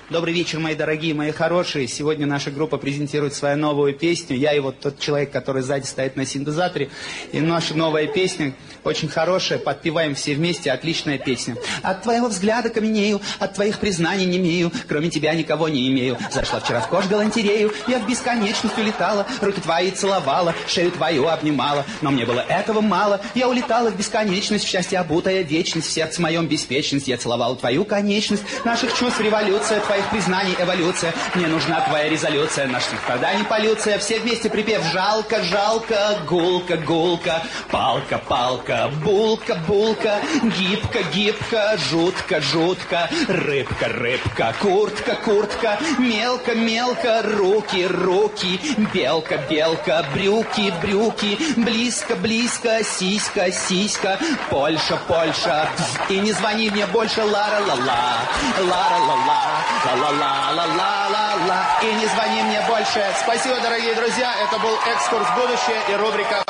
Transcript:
Добрый вечер, мои дорогие, мои хорошие. Сегодня наша группа презентирует свою новую песню. Я и вот тот человек, который сзади стоит на синтезаторе. И наша новая песня очень хорошая. Подпеваем все вместе. Отличная песня. От твоего взгляда каменею, от твоих признаний немею. Кроме тебя никого не имею. Зашла вчера в кож-галантерею. Я в бесконечность улетала. Руки твои целовала, шею твою обнимала. Но мне было этого мало. Я улетала в бесконечность, в счастье обутая вечность. В сердце моем беспечность. Я целовала твою конечность. Наших чувств революция, твоих признаний эволюция. Мне нужна твоя резолюция, наших страданий полюция. Все вместе припев: жалко, жалко, гулка, гулка, палка, палка, булка, булка, гибко, гибко, жутко, жутко, рыбка, рыбка, куртка, куртка, мелко, мелко, руки, руки, белка, белка, брюки, брюки, близко, близко, сиська, сиська, Польша, Польша. И не звони мне больше, лара-ла-ла, лара-ла-ла, ла-ла-ла-ла-ла-ла-ла. И не звони мне больше. Спасибо, дорогие друзья. Это был экскурс в будущее и рубрика